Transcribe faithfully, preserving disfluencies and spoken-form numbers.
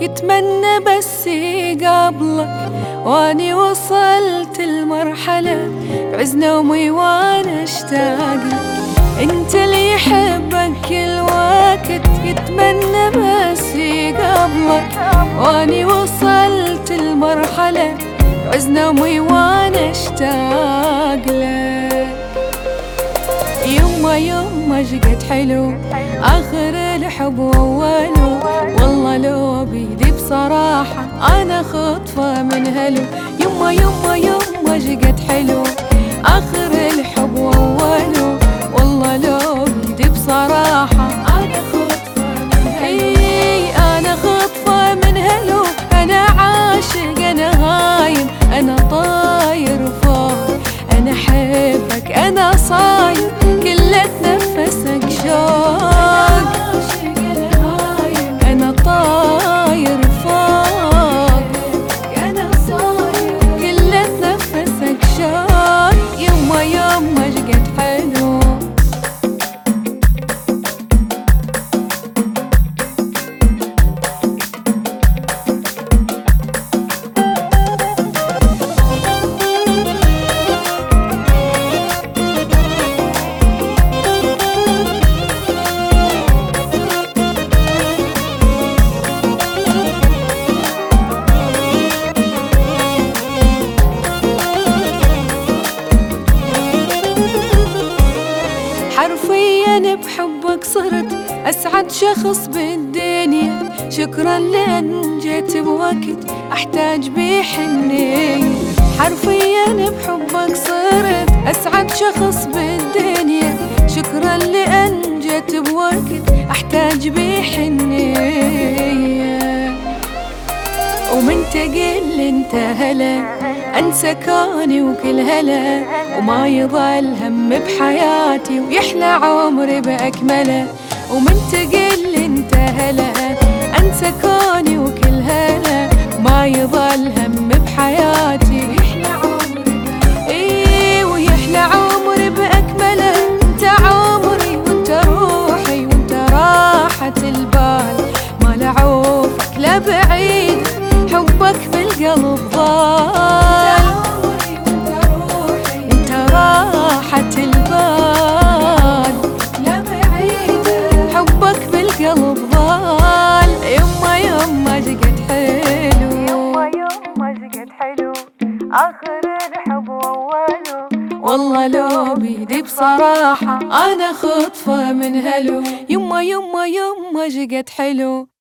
يتمنى بس يقابلك، واني وصلت المرحلة بعز نومي وانا اشتاق لك. انت اللي يحبك كل وقت، يتمنى بس يقابلك، واني وصلت المرحلة بعز نومي وانا اشتاق لك. يما يما شقد حلو آخر الحب وأوله، والله لو بيدي بصراحة أنا خطفة من هلو. يما يما يما شقد حلو آخر الحب وأوله، والله لو بيدي بصراحة أنا خطفة من هلو. إي أنا خطفة من هلو، أنا عاشق أنا هايم أنا طاير فوق، أنا حبك أنا صاير كل نفسك شوق، أنا طاير فوق أنا صاير كل نفسك شوق. يما يما شقد حلو حرفياً بحبك صرت أسعد شخص بالدنيا، شكراً لأن جيت بوقت أحتاج بيه حنية. حرفياً بحبك صرت أسعد شخص بالدنيا، شكراً لأن جيت بوقت أحتاج بيه حنية. ومن تقل انت هلا انسى كوني وكل هلا، وما يضل هم بحياتي ويحلى عمري باكمله. ومن تقل انت هلا انسى كوني وكل هلا، ما يضل هم بحياتي ويحلى عمري باكمله. اي ويحلى عمري باكمله. انت عمري وانت روحي وانت راحة البال، ما لعوفك لا بعيد حبك بالقلب ضال. انت روحي انت راحة البال، لا بعيد حبك بالقلب ضال. يما يما شقد حلو، يما يما شقد حلو آخر الحب وأوله، والله لو بيدي بصراحة أنا خطفة من هلو. يما يما يما شقد حلو.